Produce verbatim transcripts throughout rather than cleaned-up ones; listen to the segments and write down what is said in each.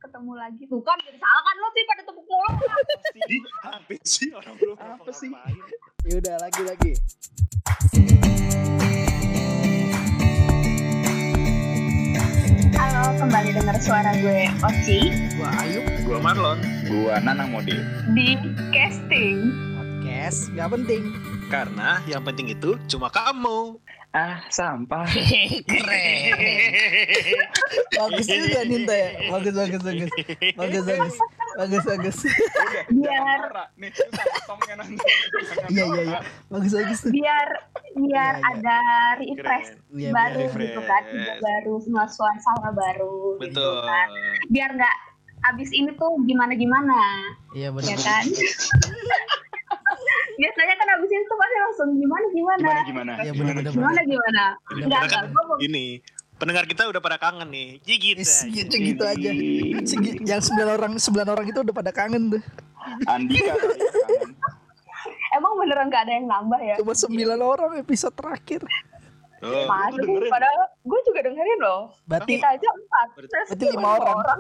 ketemu lagi. Tuh kan jadi salah kan lo sih pada tepuk mulu. Di apa sih orang belum apa sih? Yaudah lagi-lagi. Halo, kembali dengar suara gue Oci Gua Ayu. Gua Marlon. Gua Nanang Modi. di casting. Podcast gak penting. Karena yang penting itu cuma kamu. Ah, sampah. Keren. Bagus juga Ninta ya. Bagus bagus bagus. Bagus bagus. Bagus bagus. Udah, Biar- jangan marah. Nih, susah potongnya nanti. Iya iya iya. Bagus bagus. Biar biar Iya, iya. ada refresh Iya, baru biar gitu kan, refresh. ide baru, semua suasana baru gitu Betul. kan. Biar nggak abis ini tuh gimana gimana, Iya ya benar. kan? Biasanya kan abis ini tuh pasti langsung gimana gimana, Gimana gimana? Iya benar benar. gimana gimana. Ini Nggak karena kan nggak, gue mau ini pendengar kita udah pada kangen nih. Gigit. Is, gitu, gitu aja. Segi- yang sembilan orang sembilan orang itu udah pada kangen tuh. Andika kali ya, kangen. emang beneran nggak ada yang nambah ya? Cuma sembilan orang episode terakhir. Oh, Masa lu sih? dengerin? Padahal gue juga dengerin loh. Berarti Kita aja empat, terus berarti lima orang.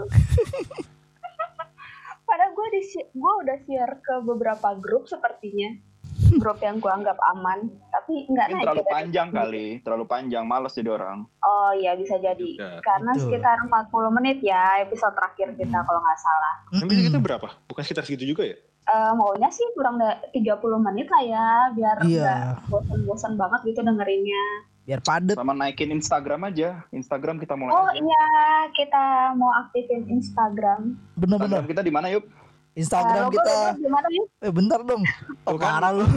Padahal gue di gue udah share ke beberapa grup sepertinya, grup yang gue anggap aman, tapi nggak Mungkin naik. terlalu ya. panjang kali, terlalu panjang, malas jadi orang. Oh iya bisa jadi, Juga. karena Betul. sekitar empat puluh menit ya episode terakhir kita kalau nggak salah. Tapi kita berapa? Bukan sekitar segitu juga ya? Eh, maunya sih kurang dari tiga puluh menit lah ya, biar Iya. nggak bosan-bosan banget gitu dengerinnya. Biar padet. Sama naikin Instagram aja. Instagram kita mulai Oh aja. iya, kita mau aktifin Instagram. Bener-bener. Instagram kita di mana, Yup? Instagram Eh, logo- kita. logo gimana nih? Eh bentar dong. Oh, Tuh kan. parah lu.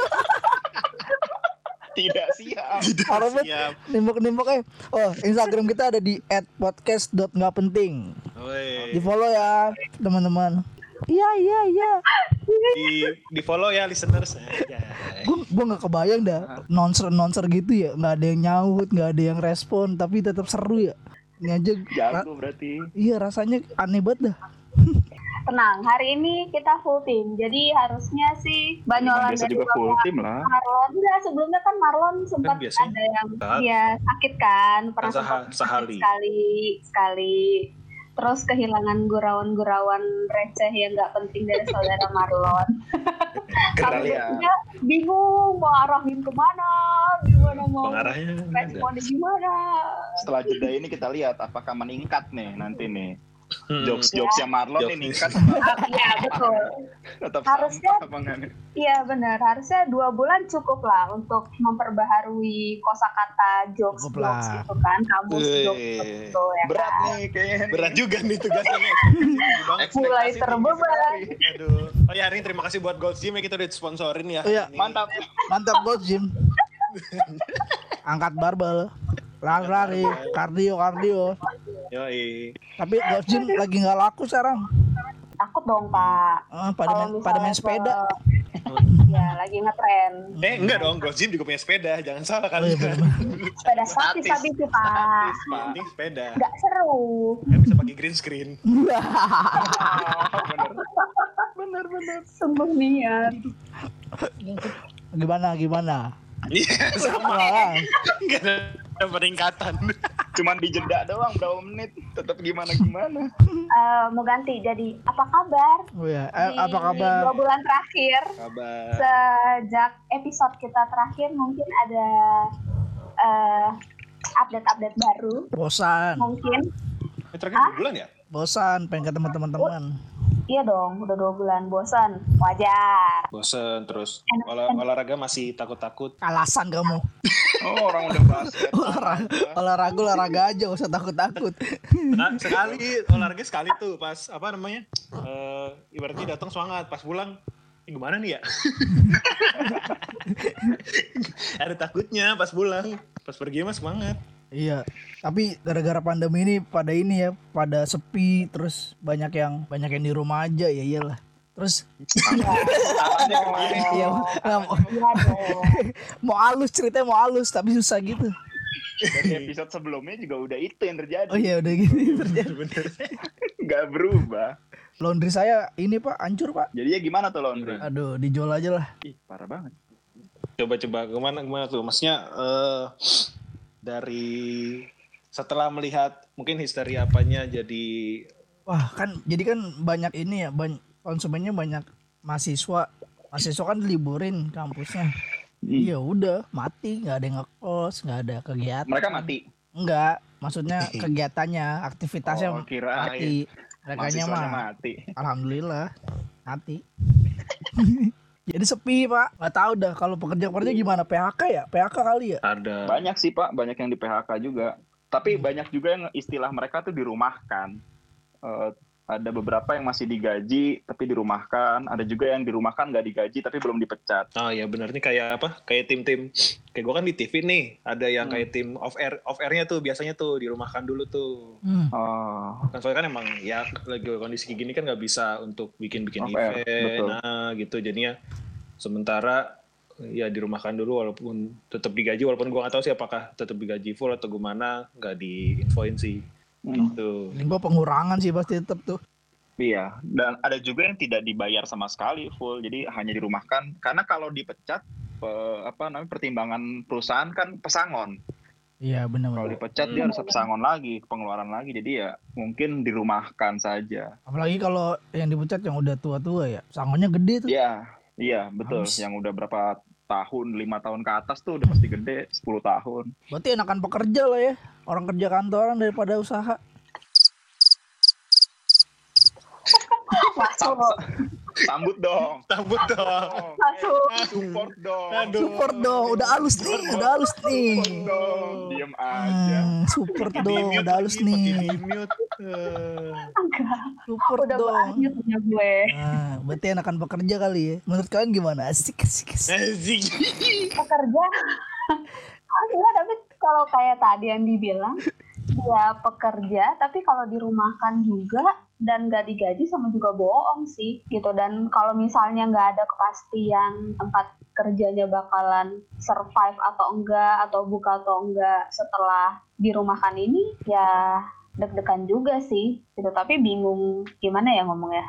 Tidak siap. Parah banget. Siap. Nimbuk-nimbuk eh. Oh, Instagram kita ada di et podcast dot nggak penting. Di Woi. follow ya, teman-teman. Iya, iya, iya. Di di follow ya listeners. Ya. Gue gue nggak kebayang dah nonser-nonser gitu ya, nggak ada yang nyaut, nggak ada yang respon, tapi tetap seru ya. Ini aja. ra- Jago berarti. iya rasanya aneh banget dah. Tenang, hari ini kita full team, jadi harusnya sih banyolan Biasa dari juga full Bapak tim lah. Marlon. Enggak, sebelumnya kan Marlon sempat biasanya ada yang saat- dia sakit kan, pernah Sah- sempat sakit sehari. sekali, sekali. Terus kehilangan gurauan-gurauan receh yang nggak penting dari saudara Marlon. Kita Kami lihat. bertiga bingung mau arahin kemana, gimana mau Pengarahnya ada. responnya gimana. Setelah jeda ini kita lihat apakah meningkat nih nanti nih. Hmm. Jokes-jokesnya Marlon Jokes. nih meningkat. Ah, Iya betul. Tetap Harusnya- sampah apa enggak nih? Iya benar, harusnya dua bulan cukup lah untuk memperbaharui kosakata jokes Cukup jokes lah. gitu kan, kamus Wih. jokes gitu ya. Berat kan? nih kayaknya. Berat juga nih tugasnya nih. Bang. Mulai Ekspektasi terbeban. tinggi sekali. Aduh. Oh ya hari ini terima kasih buat Gold Gym ya, kita udah sponsorin ya. Oh iya. Ini. Mantap. Mantap bos Jim. Angkat barbel, lari-lari, kardio kardio. Yoi. Tapi bos Jim lagi nggak laku sekarang. Takut dong Pak. Ah, pada Kalau main, pada main misalnya sepeda. ke- Ya lagi ngetren. Eh enggak dong, Gold Gym juga punya sepeda, jangan salah Oh, iya, kalian. bener. Sepeda statis Statis. tapi itu Pak. Statis, Pak. Penting sepeda. Nggak seru. Kan bisa pakai green screen. Oh, bener. Bener bener. Sungguh niat. Gimana gimana? Iya, sama. Wah, Enggak ada peningkatan. Cuman dijeda doang berapa menit. Tetap gimana gimana. Eh, mau ganti jadi apa kabar? oh ya, eh, Di apa kabar? Dua bulan terakhir. Kabar. Sejak episode kita terakhir mungkin ada eh, update-update baru Bosan, mungkin. Eh, terakhir dua bulan ya? bosan, pengen ketemu teman-teman. Iya dong, udah dua bulan bosan, wajar. Bosen terus. Olah, olahraga masih takut-takut. Alasan kamu. Oh, orang udah basket. Olahraga, olahraga, olahraga aja, gak usah takut-takut. Nah, sekali olahraga sekali tuh pas apa namanya? Eh ibaratnya datang semangat, pas pulang ini gimana nih ya? Ada takutnya pas pulang, pas pergi mah semangat. Iya, tapi gara-gara pandemi ini pada ini ya, pada sepi, terus banyak yang banyak yang di rumah aja ya iyalah. Terus Arahnya kemana? ya nggak mau, Iya dong. mau halus ceritanya mau halus tapi susah gitu. Dari episode sebelumnya juga udah itu yang terjadi. Oh iya udah gini terjadi. Bener. Nggak berubah. Laundry saya ini pak hancur pak. Jadinya gimana tuh laundry? Aduh dijual aja lah. Ih, parah banget. Coba-coba kemana kemana tuh? Maksudnya eh dari setelah melihat mungkin history apanya jadi Wah kan jadi kan banyak ini ya, banyak konsumennya banyak mahasiswa. Mahasiswa kan liburin kampusnya. Iya udah mati, nggak ada yang ngekos, nggak ada kegiatan. Mereka mati. Enggak, maksudnya kegiatannya, aktivitasnya Oh, kirain. mati. Merekanya mah Mahasiswanya mati. alhamdulillah mati. Jadi sepi pak, nggak tahu dah kalau pekerja-pekerja gimana, P H K ya, P H K kali ya. Ada. Banyak sih Pak, banyak yang di P H K juga. Tapi banyak juga yang istilah mereka tuh dirumahkan. Eh, ada beberapa yang masih digaji tapi dirumahkan, ada juga yang dirumahkan nggak digaji tapi belum dipecat. Oh ya benar nih kayak apa? Kayak tim-tim kayak gue kan di T V nih, ada yang Hmm. kayak tim off air off airnya tuh biasanya tuh dirumahkan dulu tuh. Hmm. Oh, Kan soalnya kan emang ya lagi kondisi kayak gini kan nggak bisa untuk bikin-bikin Off air, event, betul. nah gitu jadinya sementara ya dirumahkan dulu walaupun tetap digaji walaupun gue nggak tahu sih apakah tetap digaji full atau gimana nggak diinfoin sih hmm. gitu. Ini gua pengurangan sih pasti tetap tuh. Iya. Dan ada juga yang tidak dibayar sama sekali full, jadi hanya dirumahkan. Karena kalau dipecat, pe- apa namanya pertimbangan perusahaan kan pesangon. Iya Kalau benar-benar. dipecat dia harus pesangon lagi, pengeluaran lagi. Jadi ya mungkin dirumahkan saja. Apalagi kalau yang dipecat yang udah tua-tua ya, sangonnya gede tuh. Iya, iya betul. Habis. Yang udah berapa tahun, lima tahun ke atas tuh udah pasti gede, sepuluh tahun. Berarti enakan pekerja lah ya, orang kerja kantoran daripada usaha. Masuk, Sambut dong. Sambut dong. masuk. Support dong. Aduh. Support dong, udah halus nih, udah halus nih. Support dong. Diem aja. Hmm, support Pakai dong, di-mute udah halus lagi, pakai nih. di-mute. Eh. Enggak, Support udah dong. berlanjut punya gue. Nah, berarti enakan pekerja kali ya. Menurut kalian gimana? Asik, asik, asik. Asik. Pekerja. Enggak, tapi kalau kayak tadi yang dibilang, dia pekerja, tapi kalau dirumahkan juga dan nggak digaji sama juga bohong sih gitu. Dan kalau misalnya nggak ada kepastian tempat kerjanya bakalan survive atau enggak atau buka atau enggak setelah dirumahkan ini, ya deg-degan juga sih gitu. Tapi bingung gimana ya ngomongnya.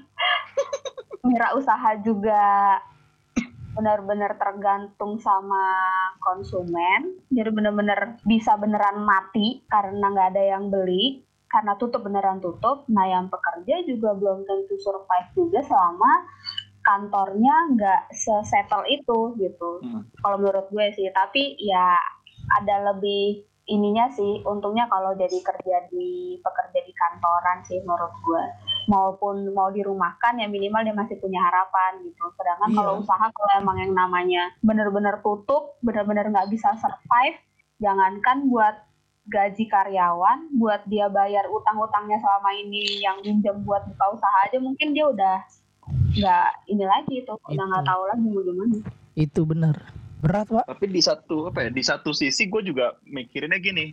Wirausaha juga benar-benar tergantung sama konsumen, jadi benar-benar bisa beneran mati karena nggak ada yang beli, karena tutup beneran tutup. Nah yang pekerja juga belum tentu survive juga selama kantornya nggak se-settle itu gitu. Hmm. Kalau menurut gue sih, tapi ya ada lebih ininya sih, untungnya kalau jadi kerja di pekerja di kantoran sih menurut gue. Maupun mau dirumahkan ya minimal dia masih punya harapan gitu. Sedangkan Iya. kalau usaha kalau emang yang namanya bener-bener tutup, bener-bener nggak bisa survive, jangankan buat gaji karyawan, buat dia bayar utang-utangnya selama ini yang pinjam buat buka usaha aja mungkin dia udah nggak ini lagi tuh, udah nggak Itu. tahu lagi mau gimana. Itu benar. Berat, Pak. Tapi di satu apa ya? Di satu sisi gue juga mikirinnya gini,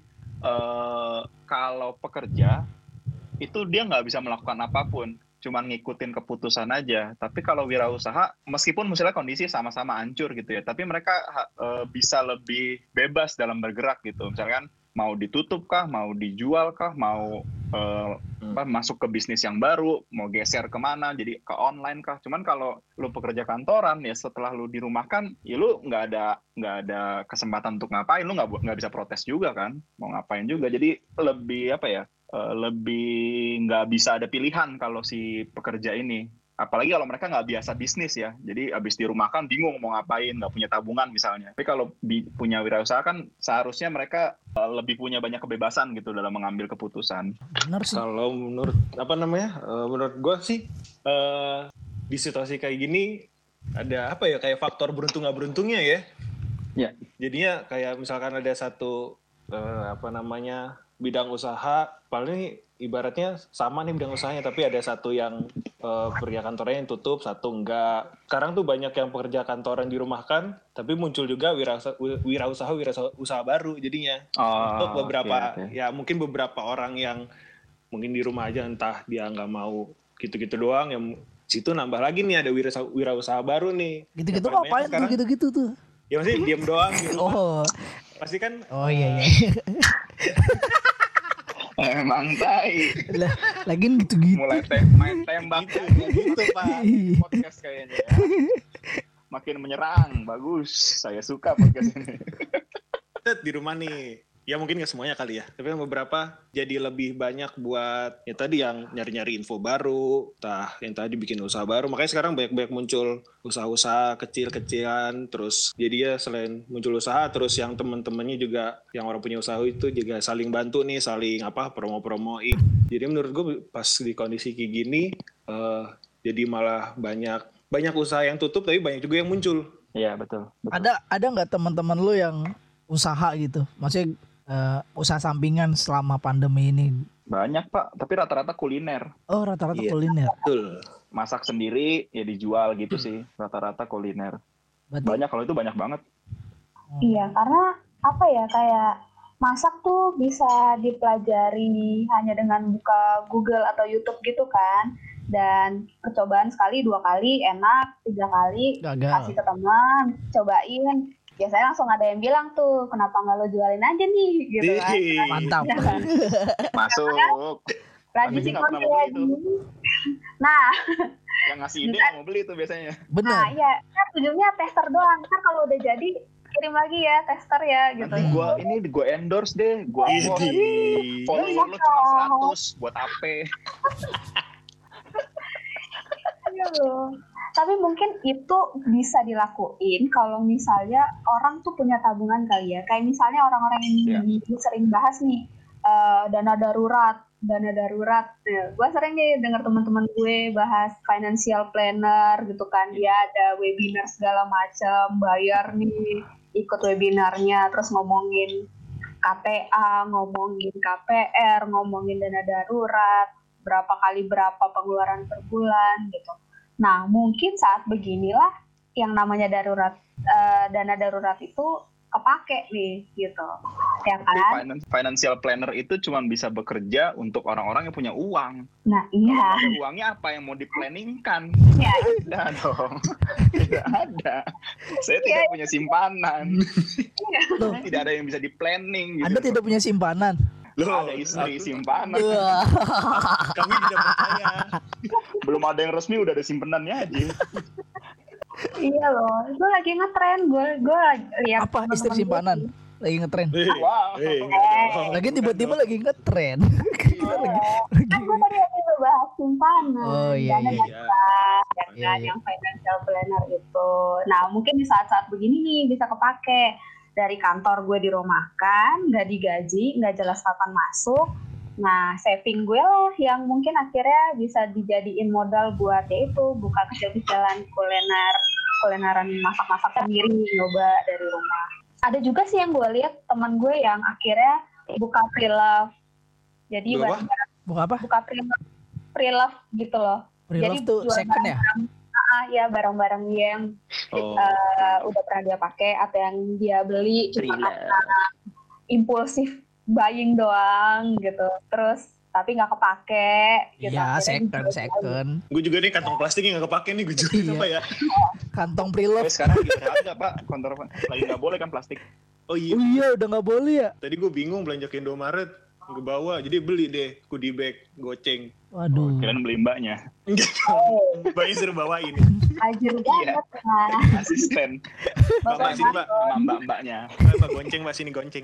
eh kalau pekerja itu dia nggak bisa melakukan apapun, cuman ngikutin keputusan aja. Tapi kalau wirausaha, meskipun misalnya kondisi sama-sama hancur gitu ya, tapi mereka ha- eh, bisa lebih bebas dalam bergerak gitu. Misalkan mau ditutup kah, mau dijual kah, mau eh, apa, masuk ke bisnis yang baru, mau geser kemana, jadi ke online kah. Cuman kalau lu pekerja kantoran ya setelah lu dirumahkan, ya lu nggak ada nggak ada kesempatan untuk ngapain, lu nggak bu- nggak bisa protes juga kan, mau ngapain juga. Jadi lebih apa ya? eh, lebih nggak bisa ada pilihan kalau si pekerja ini. Apalagi kalau mereka nggak biasa bisnis ya. Jadi abis dirumahkan bingung mau ngapain, nggak punya tabungan misalnya. Tapi kalau bi- punya wirausaha kan seharusnya mereka eh, lebih punya banyak kebebasan gitu dalam mengambil keputusan. Benar sih. Kalau menurut apa namanya? eh, menurut gue sih eh, di situasi kayak gini ada apa ya kayak faktor beruntung nggak beruntungnya ya. Ya. Jadinya kayak misalkan ada satu eh, apa namanya bidang usaha, paling ibaratnya sama nih bidang usahanya, tapi ada satu yang eh, pekerja kantornya yang tutup, satu enggak. Sekarang tuh banyak yang pekerja kantoran dirumahkan, tapi muncul juga wirausaha wirausaha wirausaha usaha baru jadinya. Untuk beberapa oke, oke. ya mungkin beberapa orang yang mungkin di rumah aja entah dia nggak mau gitu-gitu doang, yang situ nambah lagi nih ada wirausaha, wirausaha baru nih. Gitu-gitu Yang paling ngapain banyak tuh sekarang, gitu-gitu tuh? ya masih diem doang di rumah. Oh. Pasti kan Oh iya iya. Emang tai. Lah, lagian gitu-gitu. Mulai te- main tembak gitu, aja gitu Pak. podcast kayaknya ya. Makin menyerang, bagus. Saya suka podcast ini. Tet, di rumah nih Ya mungkin nggak semuanya kali ya, tapi yang beberapa jadi lebih banyak buat ya tadi yang nyari-nyari info baru, tah yang tadi bikin usaha baru. Makanya sekarang banyak-banyak muncul usaha-usaha kecil-kecilan, terus jadi ya selain muncul usaha, terus yang teman-temannya juga yang orang punya usaha itu juga saling bantu nih, saling apa promo-promoin. Jadi menurut gue pas di kondisi kayak gini, uh, jadi malah banyak banyak usaha yang tutup, tapi banyak juga yang muncul. Iya betul, betul. Ada ada nggak teman-teman lu yang usaha gitu? Maksudnya Uh, usaha sampingan selama pandemi ini? Banyak Pak, tapi rata-rata kuliner. Oh rata-rata Iya, kuliner. betul. Masak sendiri ya dijual gitu sih, rata-rata kuliner. Berarti... Banyak, kalau itu banyak banget. Iya, karena apa ya, kayak masak tuh bisa dipelajari hanya dengan buka Google atau YouTube gitu kan. Dan percobaan sekali, dua kali enak, tiga kali gagal, kasih ke teman, cobain. Biasanya langsung ada yang bilang tuh, kenapa nggak lo jualin aja nih, gitu kan. Mantap. Masuk. Rajin sih nggak pernah mau beli itu. Nah, yang ngasih ide nggak mau beli tuh biasanya. Benar. Nah, iya, kan ujungnya tester doang. Kan kalau udah jadi kirim lagi ya tester ya, gitu. Nanti gua ini gua endorse deh, gua endorse. Follower lo cuma seratus, buat apa? Iya loh. Tapi mungkin itu bisa dilakuin kalau misalnya orang tuh punya tabungan kali ya. Kayak misalnya orang-orang yang yeah. sering bahas nih, uh, dana darurat, dana darurat. Nah, gue sering nih dengar teman-teman gue bahas financial planner gitu kan. Dia ada webinar segala macam, bayar nih, ikut webinarnya, terus ngomongin K T A, ngomongin K P R, ngomongin dana darurat, berapa kali berapa pengeluaran per bulan gitu. Nah, mungkin saat beginilah yang namanya darurat, uh, dana darurat itu kepake nih, gitu. Ya kan? Tapi financial planner itu cuma bisa bekerja untuk orang-orang yang punya uang. Nah, iya. Kalau uangnya apa yang mau diplanningkan? Ya, tidak dong. Tidak ada. Saya tidak ya. punya simpanan. Tidak ada yang bisa di-planning. Gitu. Anda tidak punya simpanan? Loh, ada istri aku, simpanan. Kami tidak percaya. Belum ada yang resmi udah ada simpenannya aja. Iya loh, gue lagi ngetren, gue gue lihat apa istri simpanan gue. Lagi ngetren. Hey, wow. Hey, hey. Lagi tiba-tiba lagi ngetren. Kita lagi, kan gue tadi lagi bahas simpanan. Oh iya iya. iya. Yang iya, kan iya. yang financial planner itu. Nah mungkin di saat-saat begini nih bisa kepake. Dari kantor gue dirumahkan, nggak digaji, nggak jelas kapan masuk. Nah, saving gue lah yang mungkin akhirnya bisa dijadiin modal buat ya itu buka kecil-kecilan kuliner, kulineran masak-masak sendiri, nyoba dari rumah. Ada juga sih yang gue lihat teman gue yang akhirnya buka pre-love. Jadi buka apa? Buka apa? Buka pre-love, pre-love gitu loh. Pre-love tuh second ya? Ah, ya barang-barang yang oh. uh, udah pernah dia pakai atau yang dia beli cuma karena impulsif buying doang gitu, terus tapi nggak kepake gitu. Iya, second second. Gue juga nih kantong plastiknya nggak kepake nih, gue juga iya. apa ya? Kantong pre-love. Sekarang juga ada Pak, kantor lagi nggak boleh kan plastik. Oh iya. Oh iya, udah nggak boleh ya. Tadi gue bingung belanja ke Indomaret, gue bawa, jadi beli deh goodie bag goceng. Waduh. Oh, kirain beli mbaknya. Oh. Mbaknya suruh bawain. Ajir banget lah. Asisten. Mbak sini Mbak. Sama mbak-mbaknya. Mbak gonceng Mbak sini gonceng.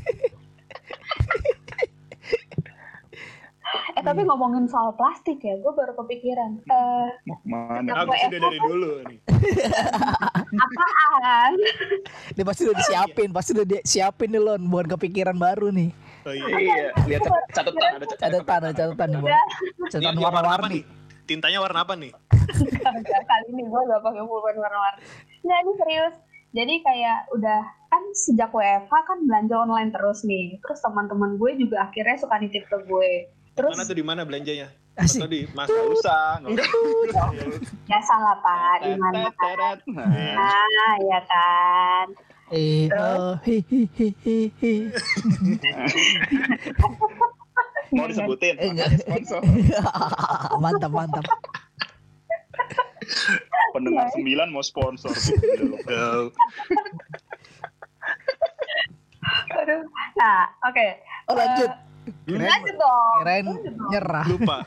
Eh tapi ngomongin soal plastik ya, gue baru kepikiran. Eh, Mana? Aku sudah dari dulu nih. Apaan? Dia pasti udah disiapin, pasti udah disiapin nih Lon buat kepikiran baru nih. Oh iya, iya. Lihat catatan, ada catatan, ada catatan nih, catatan warna-warni. Tintanya warna apa nih? Enggak, kali ini gue gak pakai pulpen warna-warni. Nggak, ini serius. Jadi kayak udah kan sejak W F H kan belanja online terus nih. Terus teman-teman gue juga akhirnya suka nitip ke gue. Terus mana tuh di mana belanjanya? Asik. Atau di Mas usah, enggak usah. Ya salah Pak, di mana? Nah, ya kan. Eh, oh, hi hi hi hi. Mau disebutin? Enggak. Sponsor. Mantap, mantap. Pendengar sembilan mau sponsor. Aduh. Nah, oke. Okay. Oh, lanjut. Uh, lanjut dong. Kirain nyerah. Lupa.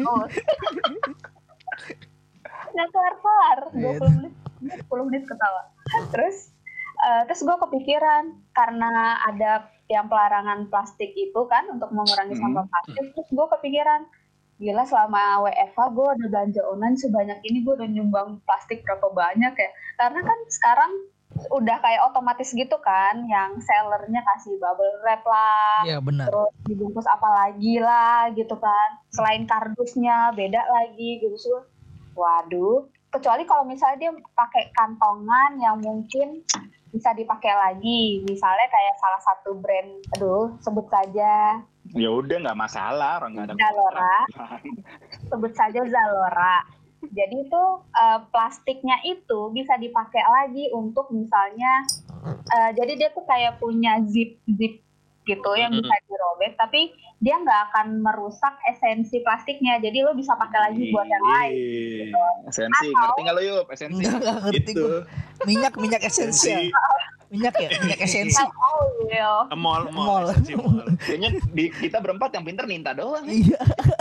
Nggak kelar-kelar. dua puluh menit, sepuluh menit ketawa. Terus, uh, terus gue kepikiran karena ada yang pelarangan plastik itu kan untuk mengurangi Hmm. sampah plastik. Terus gue kepikiran, gila selama W F H gue udah belanja online sebanyak ini, gue udah nyumbang plastik berapa banyak ya. Karena kan sekarang udah kayak otomatis gitu kan, yang sellernya kasih bubble wrap lah, Iya benar. terus dibungkus apa lagi lah gitu kan. Selain kardusnya beda lagi gitu sih. Waduh, kecuali kalau misalnya dia pakai kantongan yang mungkin bisa dipakai lagi. Misalnya kayak salah satu brand, aduh sebut saja Ya udah nggak masalah, orang nggak ada Zalora. kontrak. Sebut saja Zalora. Jadi itu eh, plastiknya itu bisa dipakai lagi untuk misalnya, eh, jadi dia tuh kayak punya zip zip gitu yang bisa dirobek, tapi dia nggak akan merusak esensi plastiknya. Jadi lo bisa pakai lagi buat yang lain. Iya. Esensi, Atau- ngerti nggak lo yuk? Esensi. Enggak enggak ngerti Itu. gue. Minyak minyak esensial. Minyak ya, minyak esensi. Oh iya. Mall, Mall. mall, esensi mall. Kayaknya di, kita berempat yang pinter Ninta doang. Iya.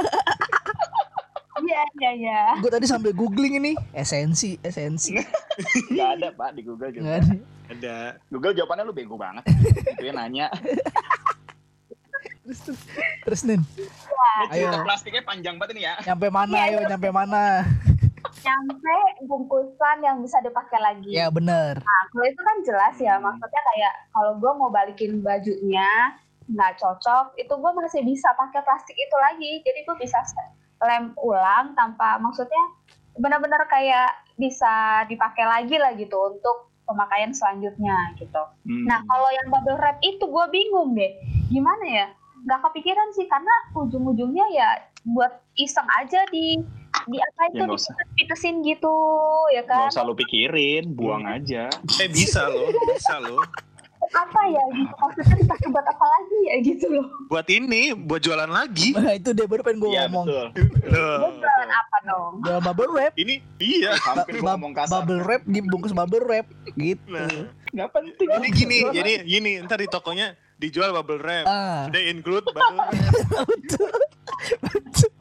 Iya iya iya. Gue tadi sambil googling ini esensi esensi. Nggak ada pak di Google juga. Nggak ada. Ada. Google jawabannya lu bego banget. Itu ya nanya. Terus terus terus Nin, Ini cerita Ayo. plastiknya panjang banget ini ya. nyampe mana Iya, ayo iya. nyampe mana? Sampai bungkusan yang bisa dipakai lagi. Ya bener. Nah, kalau itu kan jelas ya, maksudnya kayak kalau gue mau balikin bajunya nggak cocok, itu gue masih bisa pakai plastik itu lagi. Jadi gue bisa lem ulang tanpa, maksudnya benar-benar kayak bisa dipakai lagi lah gitu untuk pemakaian selanjutnya gitu. Hmm. Nah kalau yang bubble wrap itu gue bingung deh, gimana ya? Nggak kepikiran sih karena ujung-ujungnya ya buat iseng aja di di apa itu Ya, nggak usah. dipitesin gitu ya kan? Nggak usah lu pikirin, buang aja. Eh bisa loh, bisa loh. Apa ya gitu, maksudnya dipakai buat apa lagi ya gitu loh. Buat ini, buat jualan lagi. Nah, itu dia baru pengen gue Iya ngomong. betul. Loh. Gue jualan apa dong? Jual bubble wrap. Ini iya. Hampir gua Ba- ngomong kasar. bubble wrap dibungkus bubble wrap gitu. Nah, Nggak penting. jadi gini, jadi gini, ntar di tokonya dijual bubble wrap. Ah. Sudah include bubble wrap. Betul. Betul.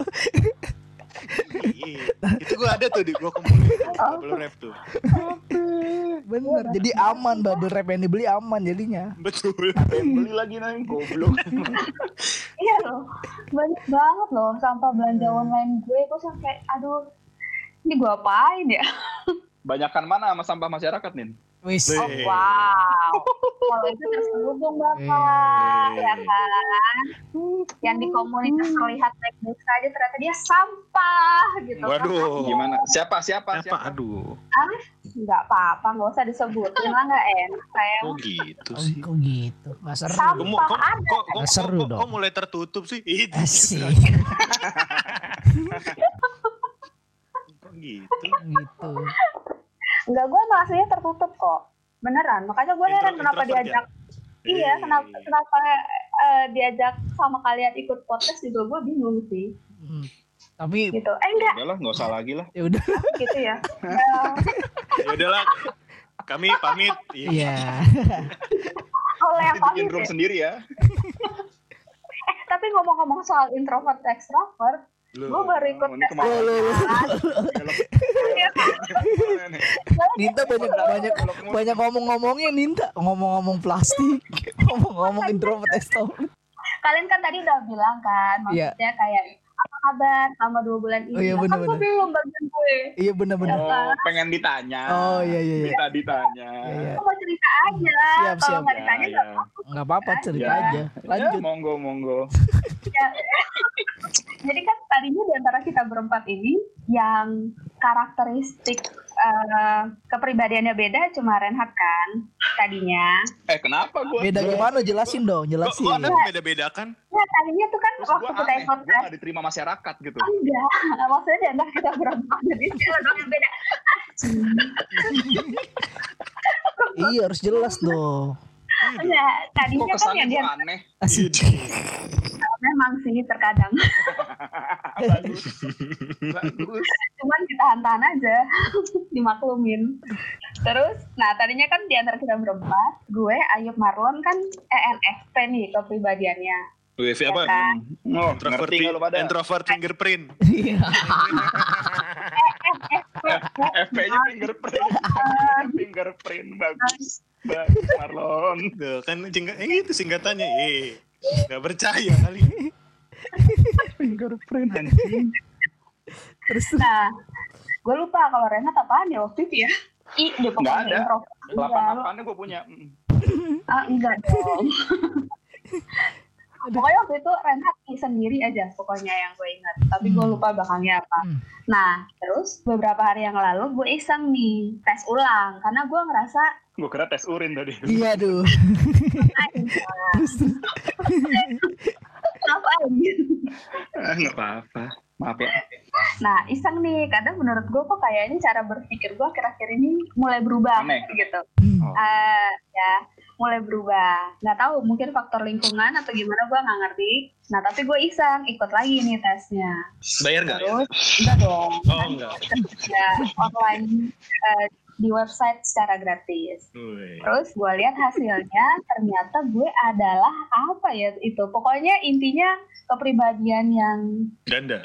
Iya. Itu gua ada tuh di gua kumpulin bubble wrap tuh. Bener. Jadi aman bubble wrap yang dibeli aman jadinya. Betul. Yang beli lagi nang goblok. Iya loh, banyak banget loh sampah belanja online gue. Gue sampai aduh, ini gue apain ya? Banyakan mana sama sampah masyarakat nih? Wis. Wih. Oh, wow, kalau itu terselubung bapak, Eh. ya kan? Yang di komunitas terlihat baik-baik saja, ternyata dia sampah gitu. Waduh. Gimana? Siapa? Siapa? Apa? Siapa? Aduh. Nggak apa-apa, nggak usah disebutin lah, nggak enak saya. Kok gitu Oh, sih? kok gitu? Gak seru. Sampah. Kok, mu- kok, ada. kok, kok, Nggak seru kok, kok, dong. kok mulai tertutup sih? Itu. Asik. Kok gitu? Gitu. Enggak, gue maksudnya tertutup kok. Beneran, makanya gue heran Intro- kenapa introvert diajak. ya? Iya, Eh. kenapa kenapa eh, diajak sama kalian ikut podcast juga gue bingung sih. Hmm. Tapi Gitu. Eh enggak, Udahlah, nggak usah lagi lah. ya udah. gitu ya. Ya. Ya udahlah. Kami pamit. Iya. Iya. Oleh yang Bikin pamit room ya. sendiri ya. Eh, tapi ngomong-ngomong soal introvert extrovert, Loh. gue baru ikut Oh, ini tes kemana? Loh, loh, Iya. Ninta banyak banyak banyak ngomong-ngomongnya Ninta. Ngomong-ngomong plastik. Ngomong-ngomong introvert extrovert. Kalian kan tadi udah bilang kan, Iya. maksudnya kayak apa kabar selama dua bulan ini? Oh, iya, Nah, kan gue bener-bener. belum bagian gue. Iya benar-benar. Oh, pengen ditanya. Oh iya iya iya. Minta ditanya. Iya, iya. Aku mau cerita aja. Siap, Kalau siap. nggak ditanya Ya, nggak ya. apa-apa. Nggak apa-apa cerita Ya. aja. Lanjut. Ya, monggo, monggo. Ya. Jadi kan tadinya di antara kita berempat ini yang karakteristik eh, kepribadiannya beda cuma Renhat kan tadinya. Eh, kenapa gue? Beda gimana? Jelasin dong, Kok, jelasin. kok ada beda-beda kan? Nah tadinya tuh kan Terus waktu gue kita aneh, ikut gue gak diterima masyarakat gitu. enggak, maksudnya di antara kita berempat jadi dia dong yang beda. Iya harus jelas dong. Nah Kok tadinya kan kesannya yang gue dia aneh? Asik. memang sih terkadang, Bagus. Bagus. cuman kita tahan aja, dimaklumin. Terus, nah tadinya kan di antara kita berempat, gue, Ayub, Marlon kan E N F P nih kepribadiannya. W F Ya apa? kan? Oh, Introvert, ngerti nggak lu pada? introvert fingerprint. Iya. F P-nya fingerprint. Fingerprint bagus. Bagus Marlon. Tuh, kan singkat, eh, itu singkatannya. Eh, nggak percaya kali. Fingerprint anjing. Terus Nah, gue lupa kalau Renat apaan ya waktu itu ya. I, dia Nggak pokoknya ada. intro. Lapan-lapannya gue punya. Mm. Ah, enggak dong. Pokoknya waktu itu Renat I sendiri aja pokoknya yang gue ingat. Tapi gue Hmm. lupa belakangnya apa. Hmm. Nah, terus beberapa hari yang lalu gue iseng nih tes ulang. Karena gue ngerasa Gue kira tes urin tadi. Iya duh. apa aja. Ah, nggak apa-apa. Maaf ya. Nah, iseng nih. Kadang menurut gue kok kayaknya cara berpikir gue akhir-akhir ini mulai berubah Aneh. gitu. Hmm. Oh. Eh ya mulai berubah. Nggak tahu mungkin faktor lingkungan atau gimana gue nggak ngerti. Nah tapi gue iseng ikut lagi nih tesnya. Bayar nggak? Terus enggak dong. Oh, enggak. Ya online eh, di website secara gratis. Wih. Terus gue lihat hasilnya ternyata gue adalah apa ya itu. Pokoknya intinya kepribadian yang Ganda.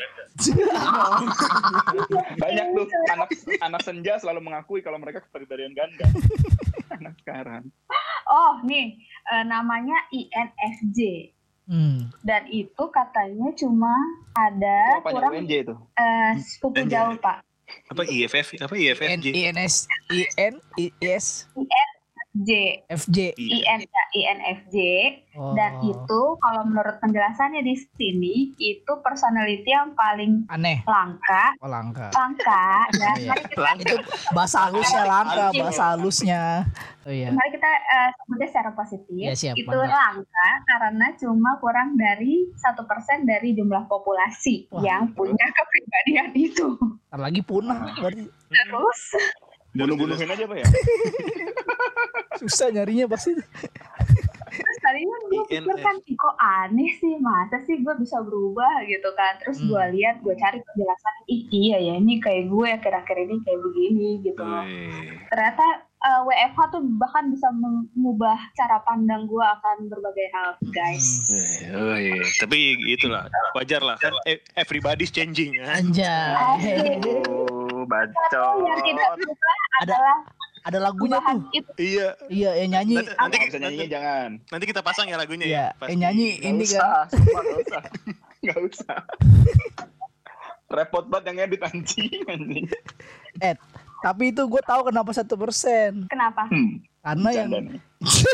Banyak tuh anak anak senja selalu mengakui kalau mereka kepribadian ganda. Anak sekarang. oh nih eh, namanya I N F J. Hmm. Dan itu katanya cuma ada Itu apanya kurang U N J itu? eh, sepupu N J. jauh pak. Apa I F F? Apa I F F I N J? I N S I N I S J F J. I N ya, I N F J. Oh. Dan itu kalau menurut penjelasannya di sini itu personality yang paling Aneh. langka Oh langka. langka ya. Iya. Mari kita Itu bahasa halusnya langka, bahasa halusnya. Oh iya. mari kita eh, sebutnya secara positif. Iya, siap, Itu mantap. langka karena cuma kurang dari satu persen dari jumlah populasi Wah. yang punya kepribadian itu. Ntar lagi punah berarti. Terus Bunuh-bunuhin aja Pak ya? Susah nyarinya pasti. terus tadinya gue I N F. pikir kan "Ih, kok aneh sih, masa sih gue bisa berubah gitu kan. Terus Hmm. gue lihat, gue cari penjelasan, ih iya ya ini kayak gue akhir-akhir ini kayak begini gitu loh. Wih. Ternyata eh, W F H tuh bahkan bisa mengubah cara pandang gue akan berbagai hal guys. Wih, wih. Tapi itulah wajar lah kan e- everybody's changing ya. Anjay. Oh, Satu bacot. yang tidak berubah Ada- adalah Ada lagunya perubahan tuh. itu. Iya. Iya, yang nyanyi. Nanti, nanti, Nggak kita, bisa nyanyinya jangan. nanti kita pasang ya lagunya Iya, ya. yang Pasti. nyanyi Nggak ini usah, kan. sumpah, nggak usah. Nggak usah. Repot banget yang edit anjing. anjing. Eh, tapi itu gue tahu kenapa satu persen. Kenapa? Hmm, Karena yang bercanda nih.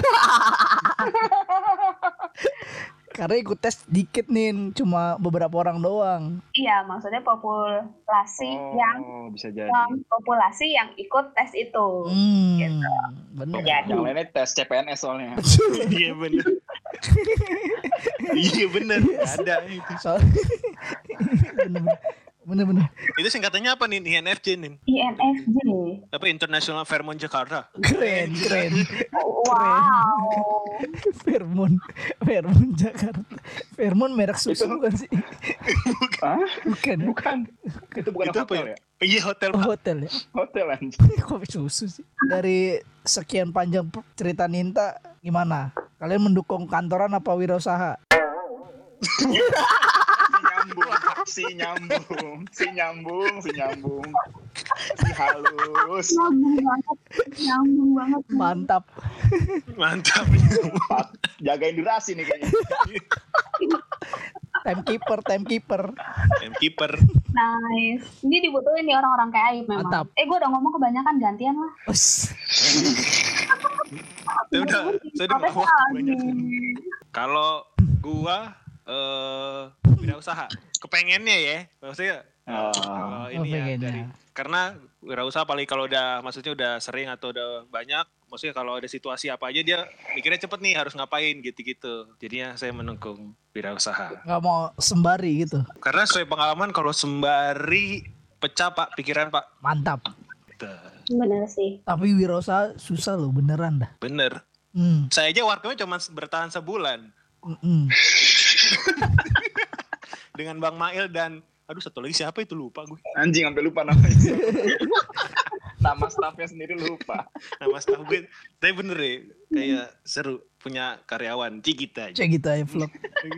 karena ikut tes dikit nih, cuma beberapa orang doang. Iya, maksudnya populasi yang Oh, bisa jadi. yang populasi yang ikut tes itu. Hmm, Gitu. bener. Jadi. Yang lainnya tes C P N S soalnya. Iya bener. Iya bener. Ada itu. Soal bener-bener. Bener-bener. Itu singkatannya apa nih? I N F J nih. I N F J. Apa International Fairmont Jakarta? Keren, keren. Wow. Fairmont, Fairmont Jakarta. Fairmont merek susu Itu- bukan sih? Hah? Bukan. ya? Bukan. Itu bukan Itu apa hotel ya? ya? Iya hotel. Oh, Pak. hotel ya. Hotel anjing. Kopi susu sih. Dari sekian panjang p- cerita Ninta, gimana? Kalian mendukung kantoran apa wirausaha? Si nyambung, si nyambung, si nyambung, si nyambung, si halus. Nyambung banget. Nyambung banget. Mantap. Mantap. Pat, jagain durasi nih kayaknya. Timekeeper, timekeeper. Timekeeper. Nice. Ini dibutuhin nih orang-orang kayak Aib memang. Mantap. Eh, gue udah ngomong kebanyakan, gantian lah. Us. Saya udah, saya udah Apa melawak lagi? banyak. Kalau gua eh wirausaha, kepengennya ya, maksudnya Oh. kalau Oh, ini ya pengennya. dari karena wirausaha paling kalau udah maksudnya udah sering atau udah banyak, maksudnya kalau ada situasi apa aja dia mikirnya cepet nih harus ngapain gitu-gitu. Jadinya saya mendukung wirausaha. Nggak mau sembari gitu. Karena sesuai pengalaman kalau sembari pecah Pak pikiran Pak. Mantap. Tuh, Bener sih. Tapi wirausaha susah loh, beneran dah. bener. Hmm. Saya aja wargamnya cuma bertahan sebulan Mm-mm. dengan Bang Mail dan aduh satu lagi siapa itu lupa gue. Anjing sampai lupa namanya. Nama staffnya sendiri lupa. Nama staff gue. Tapi bener ya kayak seru punya karyawan Cigita aja. Cek gitu aja vlog.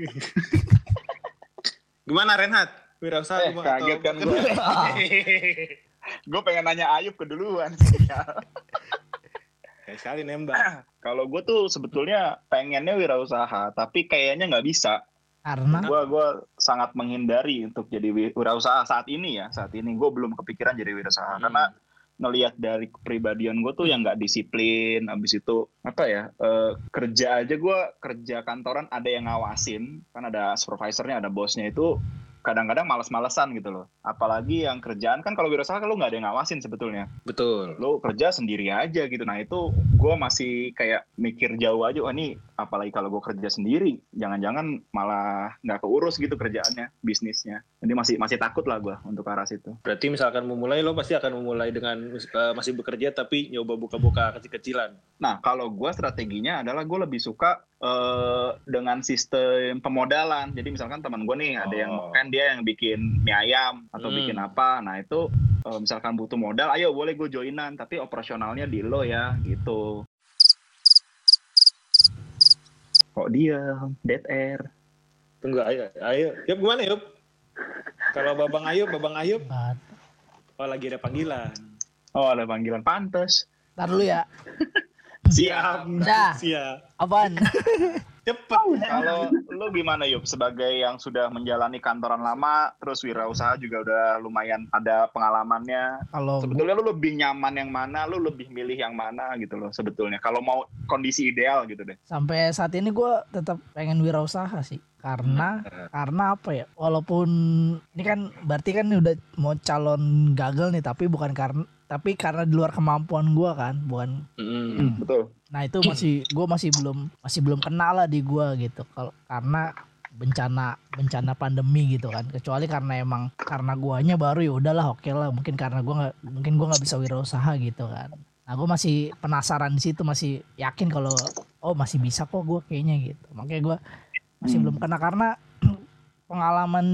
Gimana Renhat? Wirausaha Eh, gua kaget atau- kan gua. Gue pengen nanya Ayub keduluan. Sial. Kayak sekali nembak. Kalau gue tuh sebetulnya pengennya wirausaha, tapi kayaknya nggak bisa. Karena Gue gue sangat menghindari untuk jadi wi- wirausaha saat ini ya. Saat ini gue belum kepikiran jadi wirausaha Hmm. karena ngelihat dari kepribadian gue tuh yang nggak disiplin. Abis itu apa ya eh, kerja aja gue kerja kantoran ada yang ngawasin, kan ada supervisornya, ada bosnya itu. Kadang-kadang malas-malesan gitu loh. Apalagi yang kerjaan kan kalau wirausaha kan lu nggak ada yang ngawasin sebetulnya. Betul. Lo kerja sendiri aja gitu. Nah itu gue masih kayak mikir jauh aja. Wah ini apalagi kalau gue kerja sendiri, jangan-jangan malah nggak keurus gitu kerjaannya, bisnisnya. Jadi masih masih takut lah gue untuk arah situ. Berarti misalkan memulai, lo pasti akan memulai dengan uh, masih bekerja tapi nyoba buka-buka kecil-kecilan. Nah kalau gue strateginya adalah gue lebih suka eh, dengan sistem pemodalan. Jadi misalkan teman gue nih ada yang Oh. kan dia yang bikin mie ayam atau Hmm. bikin apa. Nah itu eh, misalkan butuh modal, ayo boleh gue joinan. Tapi operasionalnya di lo ya gitu. Kok dia dead air? Tunggu, ayo, ayo. Yup, gimana Yup? Kalau Babang Ayub, Babang Ayub, Bat. oh lagi ada panggilan. Oh ada panggilan pantes. Ntar dulu ya. Siap. Dah. Siap. Apaan? Cepet. Kalau lu gimana Yup sebagai yang sudah menjalani kantoran lama terus wirausaha juga udah lumayan ada pengalamannya. Kalau gua- Sebetulnya lu lebih nyaman yang mana, lu lebih milih yang mana gitu loh sebetulnya. Kalau mau kondisi ideal gitu deh. sampai saat ini gue tetap pengen wirausaha sih. Karena karena apa ya? Walaupun ini kan berarti kan udah mau calon gagal nih, tapi bukan karena tapi karena di luar kemampuan gue kan, bukan. Mm. Betul. Nah itu masih gue masih belum masih belum kenal lah di gue gitu. Kalau karena bencana bencana pandemi gitu kan. Kecuali karena emang karena guanya baru ya udahlah oke lah. Mungkin karena gue nggak mungkin gue nggak bisa wirausaha gitu kan. Nah gue masih penasaran di situ, masih yakin kalau oh masih bisa kok gue kayaknya gitu. Makanya gue masih Hmm. belum kena karena pengalaman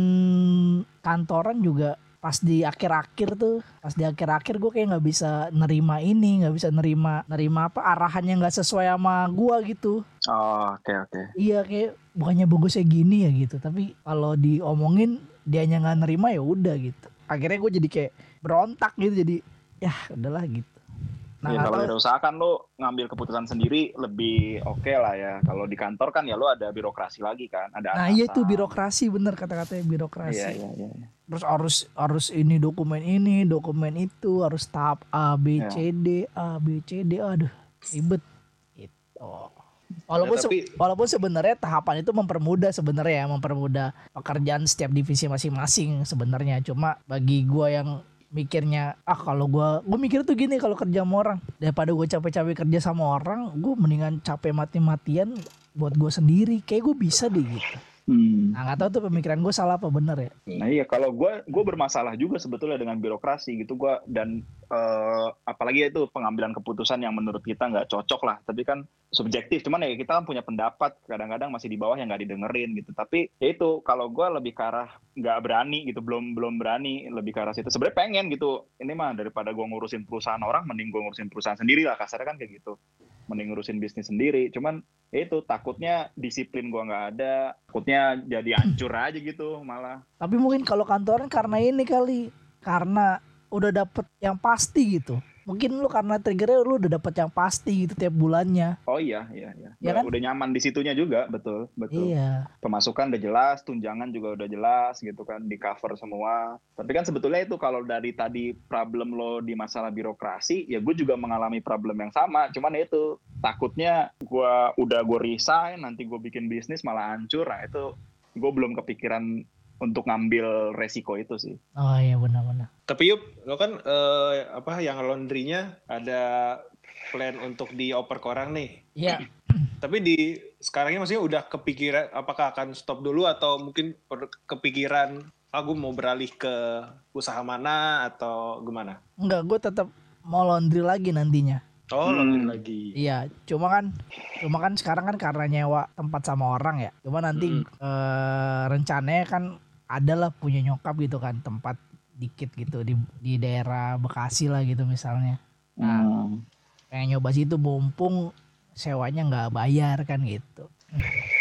kantoran juga pas di akhir-akhir tuh, pas di akhir-akhir gue kayak nggak bisa nerima ini, nggak bisa nerima nerima apa arahannya nggak sesuai sama gue gitu. Oh, oke oke. Iya kayak bukannya bagusnya gini ya gitu, tapi kalau diomongin dianya nggak nerima ya udah gitu. Akhirnya gue jadi kayak berontak gitu, jadi ya udahlah gitu. Nah Ya, nggak kalau tahu- wirausaha kan lu ngambil keputusan sendiri lebih oke lah ya. Kalau di kantor kan ya lu ada birokrasi lagi kan, ada nah iya atasan. tuh birokrasi, bener kata-katanya birokrasi. Iya iya iya. Terus harus harus ini dokumen ini, dokumen itu, harus tahap A B Ya. C D, A B C D, aduh ribet gitu. Walaupun Ya, tapi- se- walaupun sebenarnya tahapan itu mempermudah sebenarnya ya, mempermudah pekerjaan setiap divisi masing-masing sebenarnya. Cuma bagi gua yang mikirnya ah kalau gua gua mikir tuh gini, kalau kerja sama orang daripada gue capek-capek kerja sama orang, gue mendingan capek mati-matian buat gue sendiri. Kayak gue bisa deh gitu. Hmm. Nah nggak tahu tuh pemikiran gue salah apa bener ya. Nah iya kalau gue gue bermasalah juga sebetulnya dengan birokrasi gitu gue dan eh, apalagi itu pengambilan keputusan yang menurut kita nggak cocok lah, tapi kan subjektif, cuman ya kita kan punya pendapat kadang-kadang masih di bawah yang nggak didengerin gitu. Tapi ya itu kalau gue lebih ke arah nggak berani gitu, belum belum berani, lebih ke arah situ. Sebenarnya pengen gitu, ini mah daripada gue ngurusin perusahaan orang mending gue ngurusin perusahaan sendiri lah, kasarnya kan kayak gitu, mending ngurusin bisnis sendiri. Cuman ya itu takutnya disiplin gue nggak ada, takutnya jadi hancur aja gitu malah. Tapi mungkin kalau kantoran karena ini kali, karena udah dapet yang pasti gitu. Mungkin lu karena triggernya lu udah dapet yang pasti gitu tiap bulannya. Oh iya, iya, iya. Ya Udah- kan? Udah nyaman di situnya juga, betul, betul. Iya. Pemasukan udah jelas, tunjangan juga udah jelas gitu kan, di cover semua. Tapi kan sebetulnya itu kalau dari tadi problem lo di masalah birokrasi, ya gue juga mengalami problem yang sama. Cuman ya itu takutnya gue udah gue resign, nanti gue bikin bisnis malah hancur. Nah itu gue belum kepikiran untuk ngambil resiko itu sih. Oh iya benar-benar. Tapi Yup, lo kan eh, apa yang laundry-nya ada plan untuk dioper ke orang nih. Iya. Tapi di sekarangnya maksudnya udah kepikiran apakah akan stop dulu atau mungkin per- kepikiran aku mau beralih ke usaha mana atau gimana? Enggak, gue tetap mau laundry lagi nantinya. Oh, Hmm. laundry lagi. Iya, cuma kan cuma kan sekarang kan karena nyewa tempat sama orang ya. Cuma nanti Mm. eh, rencananya kan adalah punya nyokap gitu kan, tempat dikit gitu di di daerah Bekasi lah gitu misalnya. Nah, Hmm. pengen nyoba situ mumpung sewanya nggak bayar kan gitu.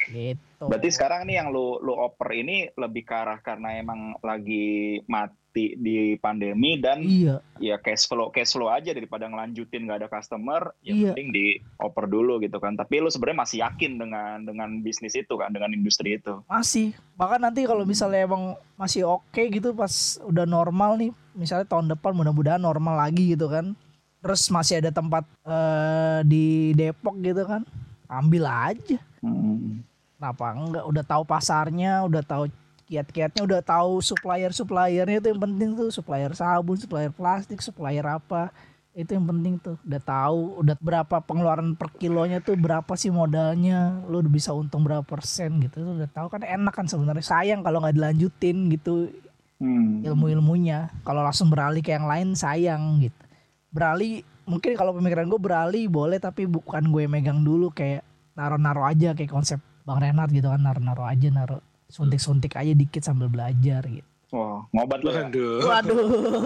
Gitu. Berarti sekarang nih yang lu lu oper ini lebih ke arah karena emang lagi mati di pandemi dan Iya. ya cash flow cash flow aja daripada ngelanjutin nggak ada customer, ya Iya. mending di oper dulu gitu kan. Tapi lu sebenarnya masih yakin dengan dengan bisnis itu kan, dengan industri itu. Masih. Bahkan nanti kalau misalnya emang masih oke gitu pas udah normal nih, misalnya tahun depan mudah-mudahan normal lagi gitu kan. Terus masih ada tempat eh, di Depok gitu kan, ambil aja. Hmm. Kenapa enggak? Udah tahu pasarnya, udah tahu kiat-kiatnya, udah tahu supplier-suppliernya, itu yang penting tuh, supplier sabun, supplier plastik, supplier apa, itu yang penting tuh. Udah tahu, udah berapa pengeluaran per kilonya tuh, berapa sih modalnya, lu udah bisa untung berapa persen gitu, lu udah tahu kan, enak kan sebenarnya. Sayang kalau nggak dilanjutin gitu Hmm. ilmu-ilmunya, kalau langsung beralih ke yang lain sayang gitu. Beralih mungkin kalau pemikiran gue beralih boleh, tapi bukan gue megang dulu, kayak naro-naro aja kayak konsep Bang Renat gitu kan, naro-naro aja, naro suntik-suntik aja dikit sambil belajar gitu. Wah, ngobat lu ya. Waduh. Waduh.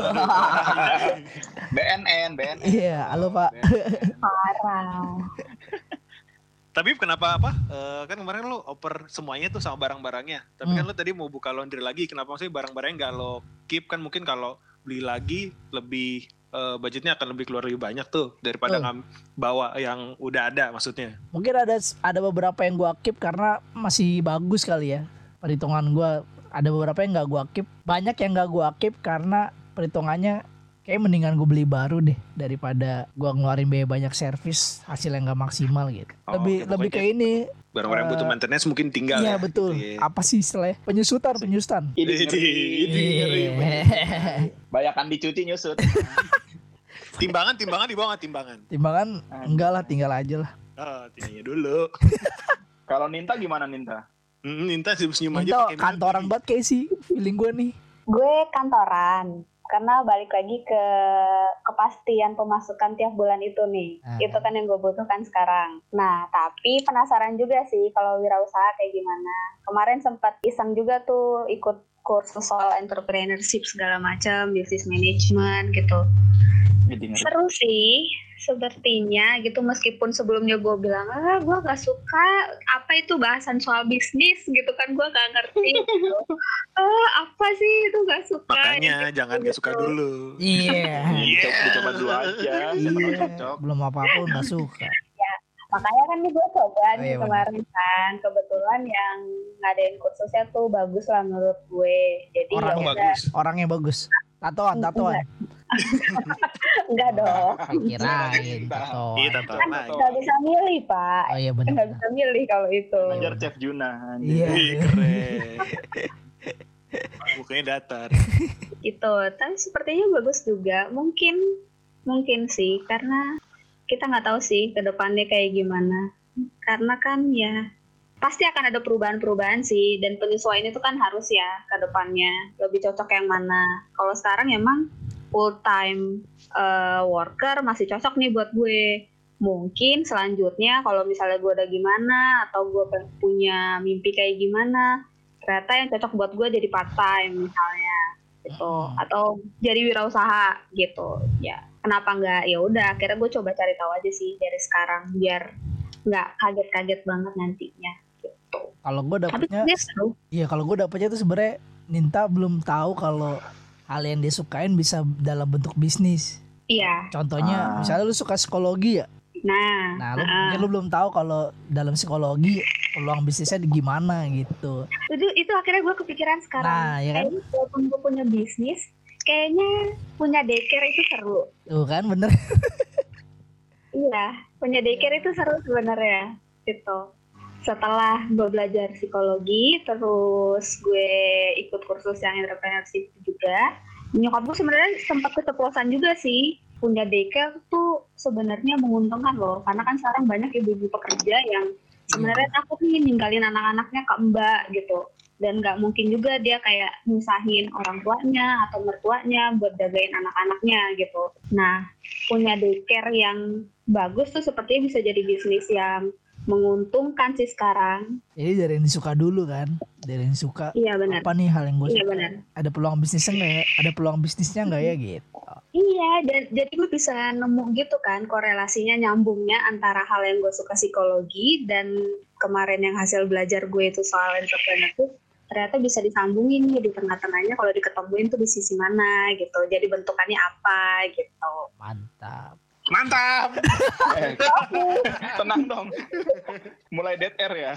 B N N, B N N. Iya, halo Pak. Parah. Tapi kenapa apa? Eh, kan kemarin lo oper semuanya tuh sama barang-barangnya. Tapi kan Hmm. lo tadi mau buka laundry lagi. Kenapa maksudnya barang-barangnya nggak lo keep? Kan mungkin kalau beli lagi lebih eh, budgetnya akan lebih keluar lebih banyak tuh daripada Betul. ngam- bawa yang udah ada maksudnya. Mungkin ada ada beberapa yang gua keep karena masih bagus kali ya. Perhitungan gua ada beberapa yang nggak gua keep. Banyak yang nggak gua keep karena perhitungannya kayak mendingan gue beli baru deh daripada gua ngeluarin biaya banyak servis hasil yang nggak maksimal gitu. Oh, Lebih oke, lebih pokoknya kayak ini. Barang-barang yang butuh Eh, maintenance mungkin tinggal Iya ya. betul. Gitu ya. Apa sih istilahnya? Penyusutan, penyusutan. Ini Ini, ngeri. ini ngeri. Bayakan dicuci nyusut. Timbangan, timbangan di bawah nggak timbangan. Timbangan enggak lah, tinggal aja lah. Oh, tingginya dulu. Kalau Ninta gimana Ninta? Hmm, Ninta senyum aja. Minta pakai kantoran melodi. banget kayak sih feeling gue nih. Gue kantoran. Karena balik lagi ke kepastian pemasukan tiap bulan itu nih. Ah. Itu kan yang gue butuhkan sekarang. Nah, tapi penasaran juga sih kalau wirausaha kayak gimana. Kemarin sempat iseng juga tuh ikut kursus soal entrepreneurship segala macam, business management gitu. Jadi ngeri. Seru sih sepertinya gitu, meskipun sebelumnya gue bilang ah gue gak suka apa itu bahasan soal bisnis gitu kan, gue gak ngerti gitu. ah apa sih itu gak suka Makanya gitu, jangan gak suka gitu. dulu. Iya. Dicoba, dicoba dulu aja. Siapa tahu Iya. cocok. Belum apa-apa udah suka. Makanya kan nih gue coba Oh, nih iya, benar. kemarin kan, kebetulan yang ngadain kursusnya tuh bagus lah menurut gue, jadi Orang ya Oh, udah. bagus. Orangnya bagus. Tatoan, tatoan. Enggak dong, Kirain Iya, tatoan. tato kan lagi. nggak bisa milih pak, Oh iya nggak benar. bisa milih kalau itu. Ngajar Chef Juna. anjing. Iya. Wih, keren. Mukanya datar. Gitu, tapi sepertinya bagus juga, mungkin mungkin sih, karena kita nggak tahu sih ke depannya kayak gimana, karena kan ya pasti akan ada perubahan-perubahan sih, dan penyesuaian itu kan harus ya ke depannya lebih cocok yang mana. Kalau sekarang emang full time uh, worker masih cocok nih buat gue. Mungkin selanjutnya kalau misalnya gue udah gimana atau gue punya mimpi kayak gimana, ternyata yang cocok buat gue jadi part time misalnya gitu, Hmm. atau jadi wirausaha gitu ya. Kenapa nggak, ya udah akhirnya gue coba cari tahu aja sih dari sekarang biar nggak kaget-kaget banget nantinya gitu. Kalau gue Tapi dapetnya, sebenarnya seru. iya kalau gue dapetnya tuh sebenarnya Ninta belum tahu kalau hal yang dia sukain bisa dalam bentuk bisnis. Iya. Contohnya, Ah. misalnya lu suka psikologi ya. Nah, Nah, lu ah, mungkin lu belum tahu kalau dalam psikologi peluang bisnisnya gimana gitu. itu itu akhirnya gue kepikiran sekarang. Nah, ya kan? Kayaknya walaupun gue punya bisnis, kayaknya punya daycare itu seru. Tuh kan bener. Iya, punya daycare itu seru sebenarnya gitu. Setelah gue belajar psikologi, terus gue ikut kursus yang entrepreneurship juga, nyokap gue sebenarnya sempat keceplosan juga sih. Punya daycare tuh sebenarnya menguntungkan loh, karena kan sekarang banyak ibu-ibu pekerja yang sebenarnya takut nih ninggalin anak-anaknya ke mbak gitu, dan nggak mungkin juga dia kayak nyusahin orang tuanya atau mertuanya buat jagain anak-anaknya gitu. Nah, punya daycare yang bagus tuh sepertinya bisa jadi bisnis yang menguntungkan sih sekarang. Jadi dari yang disuka dulu kan. Dari yang suka Iya benar. apa nih hal yang gue Iya suka. benar. Ada peluang bisnisnya nggak ya? Ada peluang bisnisnya nggak ya gitu. Iya, dan jadi gue bisa nemu gitu kan korelasinya, nyambungnya antara hal yang gue suka psikologi dan kemarin yang hasil belajar gue itu soal entrepreneurship, ternyata bisa disambungin nih di tengah-tengahnya kalau diketemuin tuh di sisi mana gitu. Jadi bentukannya apa gitu. Mantap. Mantap. Eh, tenang dong. Mulai dead air ya.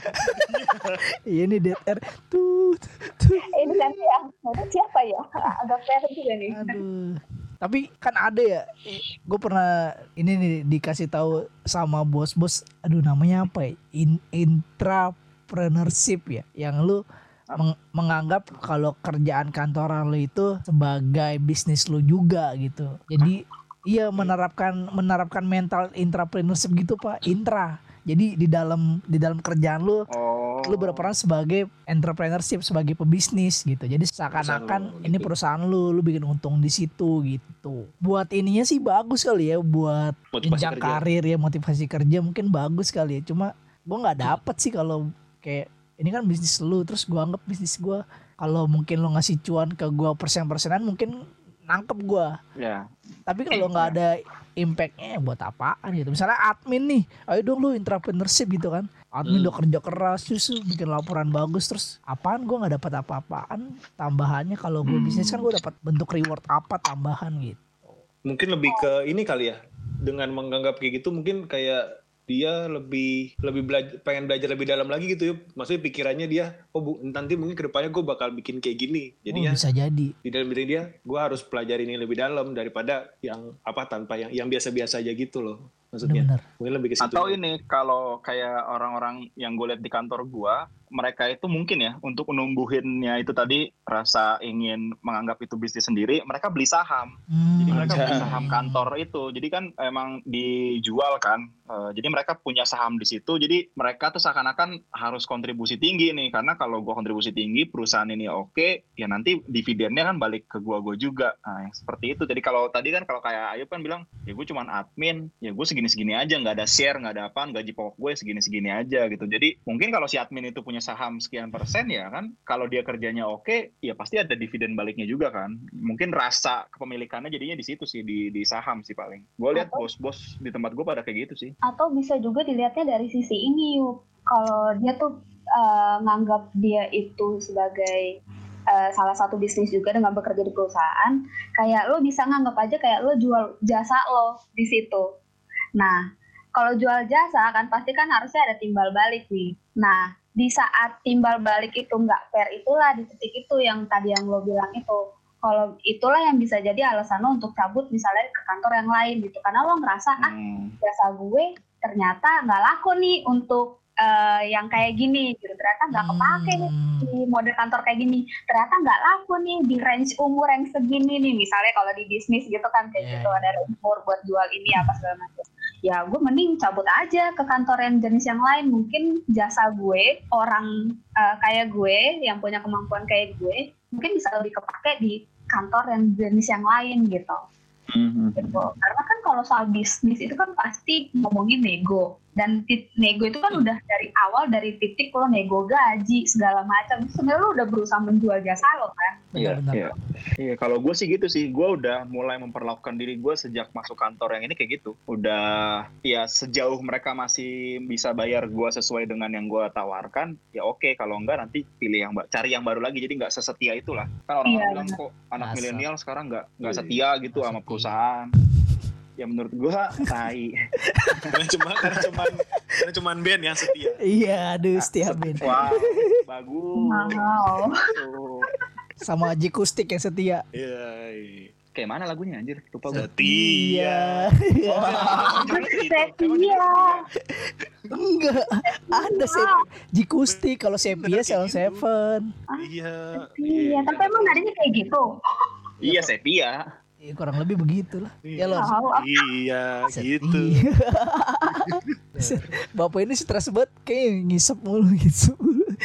Iya nih dead air. Tuh, tuh. Ini nanti yang mana siapa ya? Agak fair juga nih. Aduh. Tapi kan ada ya, gue pernah ini nih dikasih tahu sama bos-bos, aduh namanya apa ya? In, intrapreneurship ya, yang lu meng, menganggap kalau kerjaan kantoran lu itu sebagai bisnis lu juga gitu. Jadi iya menerapkan menerapkan mental intrapreneurship gitu Pak, intra. Jadi di dalam di dalam kerjaan lu, Oh. lu berperan sebagai entrepreneurship, sebagai pebisnis gitu. Jadi seakan-akan Perusahaan lu, ini gitu. perusahaan lu, lu bikin untung di situ gitu. Buat ininya sih bagus kali ya, buat Motivasi jenjang kerja. karir ya, motivasi kerja mungkin bagus kali ya. Cuma gua nggak dapet sih kalau kayak ini kan bisnis lu, terus gua anggap bisnis gua, kalau mungkin lu ngasih cuan ke gua persen-persenan mungkin nangkep gua. Ya. Tapi kalau nggak ada impactnya buat apaan gitu. Misalnya admin nih, ayo dong lu intrapreneurship gitu kan. Admin Hmm. udah kerja keras, justru bikin laporan bagus, terus apaan gue nggak dapat apa-apaan tambahannya. Kalau gue Hmm. bisnis kan gue dapat bentuk reward apa tambahan gitu. Mungkin lebih ke ini kali ya, dengan menganggap kayak gitu mungkin kayak dia lebih lebih belajar, pengen belajar lebih dalam lagi gitu ya. Maksudnya pikirannya dia, oh bu, nanti mungkin kedepannya gue bakal bikin kayak gini. Oh, Jadinya bisa jadi. di dalam diri dia, gue harus pelajari ini lebih dalam daripada yang apa tanpa yang yang biasa-biasa aja gitu loh. Maksudnya Bener-bener. mungkin lebih ke situ. Atau ini kalau kayak orang-orang yang gue lihat di kantor gua, mereka itu mungkin ya untuk numbuhinnya itu tadi rasa ingin menganggap itu bisnis sendiri, mereka beli saham. Hmm, Jadi mereka beli Anjay. saham kantor itu. Jadi kan emang dijual kan. Eh, jadi mereka punya saham di situ. Jadi mereka tuh seakan-akan harus kontribusi tinggi nih. Karena kalau gua kontribusi tinggi, perusahaan ini oke, ya nanti dividennya kan balik ke gua gua juga. Nah, yang seperti itu. Jadi kalau tadi kan kalau kayak Ayub kan bilang, ya gue cuman admin, ya gue segini-segini aja, nggak ada share, nggak ada apaan, gaji pokok gue segini-segini aja gitu. Jadi mungkin kalau si admin itu punya saham sekian persen ya kan, kalau dia kerjanya oke, ya pasti ada dividen baliknya juga kan. Mungkin rasa kepemilikannya jadinya di situ sih, di di saham sih paling. Gue lihat Atau- bos-bos di tempat gue pada kayak gitu sih. Atau bisa juga dilihatnya dari sisi ini yuk. Kalau dia tuh uh, nganggap dia itu sebagai uh, salah satu bisnis juga dengan bekerja di perusahaan, kayak lo bisa nganggap aja kayak lo jual jasa lo di situ. Nah, kalau jual jasa kan pasti kan harusnya ada timbal balik nih. Nah, di saat timbal balik itu nggak fair, itulah di titik itu yang tadi yang lo bilang itu. Kalau itulah yang bisa jadi alasan lo untuk cabut misalnya ke kantor yang lain gitu. Karena lo ngerasa, ah Hmm. jasa gue ternyata nggak laku nih untuk uh, yang kayak gini gitu. Ternyata nggak kepake nih Hmm. di model kantor kayak gini. Ternyata nggak laku nih di range umur yang segini nih. Misalnya kalau di bisnis gitu kan kayak Yeah. gitu ada range umur buat jual ini apa segala macam. Ya gue mending cabut aja ke kantor yang jenis yang lain. Mungkin jasa gue, orang uh, kayak gue yang punya kemampuan kayak gue, mungkin bisa lebih kepake di kantor yang jenis yang lain gitu. Hmm. Gitu. Karena kan kalau soal bisnis itu kan pasti ngomongin nego, dan tit- nego itu kan udah dari awal, dari titik lo nego gaji segala macam. Sebenarnya lo udah berusaha menjual jasa lo kan. Iya, Benar-benar. iya. Iya, kalau gue sih gitu sih. Gue udah mulai memperlakukan diri gue sejak masuk kantor yang ini kayak gitu. Udah, ya sejauh mereka masih bisa bayar gue sesuai dengan yang gue tawarkan, ya oke. Kalau enggak nanti pilih yang ba- cari yang baru lagi. Jadi nggak sesetia itulah. Kan orang-orang Iya, bilang kok anak Masa. milenial sekarang nggak nggak Iya. setia gitu Nggak sama setia. perusahaan. Ya menurut gue, tai. karena cuma karena cuman karena cuman band yang setia. Iya, aduh setia Ben. Wow, bagus. Wow. Tuh. Sama Haji Kustik yang setia. Iya. iya. Kayak mana lagunya anjir? Lupa gue. Setia. Iya. Setia. Enggak, ada Sep- Haji Kustik. Kalau Sepia Salon Seven. Iya. Iya, tapi emang nadinya kayak gitu. Iya, Sepia. Ya, kurang lebih begitulah. Ya loh. Tahu apa? Iya, gitu. Bapak ini stres banget, kayak ngisep mulu gitu.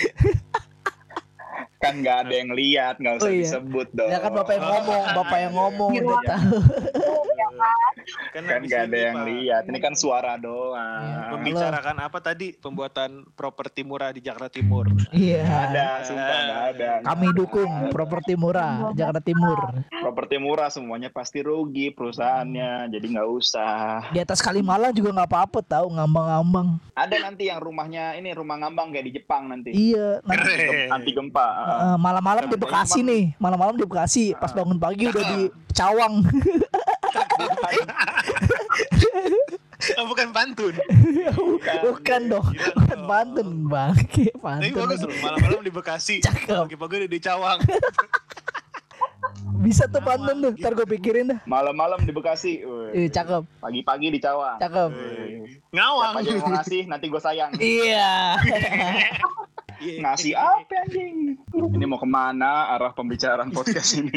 Kan nggak ada yang lihat, nggak usah Oh, iya. disebut dong. Ya kan bapak yang ngomong, bapak yang ngomong Di udah ruang- tahu. Itu yang Kan, Kan habis nggak ada ini, yang Pak. lihat. Ini kan suara doang. Membicarakan apa tadi? Pembuatan properti murah di Jakarta Timur. Iya. Ada, sumpah nggak ada. Kami dukung properti murah Jakarta Timur. Properti murah semuanya pasti rugi perusahaannya, jadi nggak usah. Di atas Kalimalang juga nggak apa-apa tahu, ngambang-ngambang. Ada nanti yang rumahnya ini rumah ngambang kayak di Jepang nanti. Iya. Nanti, Anti, gem- anti gempa. uh, malam-malam di Bekasi nih, malam-malam di Bekasi. Pas bangun pagi udah di Cawang. Oh, bukan pantun. Bukan dong, Gila, bukan dong. pantun bang. Tapi Pantun. bagus loh, malam-malam di Bekasi. Cakep. Pagi-pagi di Cawang. Bisa tuh pantun tuh, ntar gue pikirin dah. Malam-malam di Bekasi. Wih. Iya cakep, Pagi-pagi di Cawang. cakep. Wih. Ngawang. Siapa aja yang mau ngasih, nanti gue sayang. Iya. Ngasih apa anjing? Ini mau kemana arah pembicaraan podcast ini?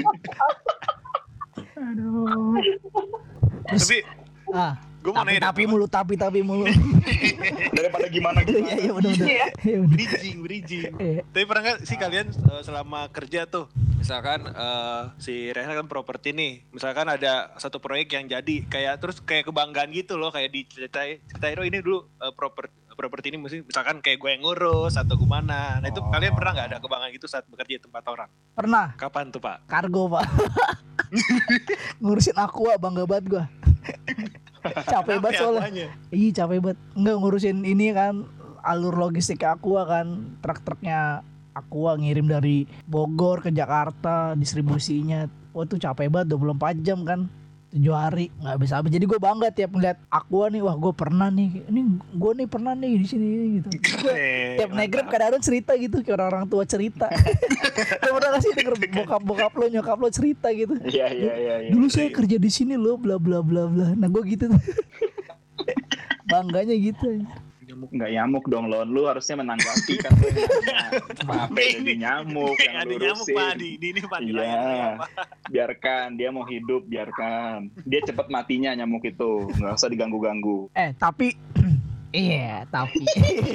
Aduh. Tapi Ah, gue mau tapi nanya tapi mulu, tapi tapi mulu. Daripada gimana Iya gimana. iya benar-benar. Iya bener. bridging, bridging. Iya. Tapi pernah nggak sih kalian eh, selama kerja tuh, misalkan eh, si Reza kan properti nih, misalkan ada satu proyek yang jadi kayak terus kayak kebanggaan gitu loh, kayak diceritain ceritain oh ini dulu eh, properti properti ini mesti misalkan kayak gue yang ngurus atau gimana. Nah itu Oh. kalian pernah nggak ada kebanggaan gitu saat bekerja di tempat orang? Pernah Kapan tuh Pak? kargo pak. Ngurusin Aqua bangga banget gua. Capek banget soalnya. Apanya? Iya capek banget. Enggak ngurusin ini kan alur logistik Aqua kan, truk-truknya Aqua ngirim dari Bogor ke Jakarta, distribusinya. Wah tuh capek banget dua puluh empat jam kan. tujuh hari nggak bisa habis. Jadi gue bangga tiap ngeliat Aqua nih, wah gue pernah nih, ini gue nih pernah nih di sini gitu. Gua Eh, tiap naik Grab mantap. kadang-kadang cerita gitu kayak orang-orang tua cerita. Lo pernah gak sih denger bokap-bokap lo, nyokap lo cerita gitu? Iya iya iya. iya. Dulu saya kerja di sini loh, bla bla bla bla. Nah gue gitu tuh. Bangganya gitu. Nggak nyamuk dong Lon, lu harusnya menanggapi kan. Lu yang nanya. Apa jadi nyamuk yang ada lu nyamuk urusin? Pak di, di ini Pak di Iya. layar saya, Pak. Biarkan dia mau hidup, biarkan dia cepet matinya nyamuk itu, nggak usah diganggu-ganggu. Eh tapi iya tapi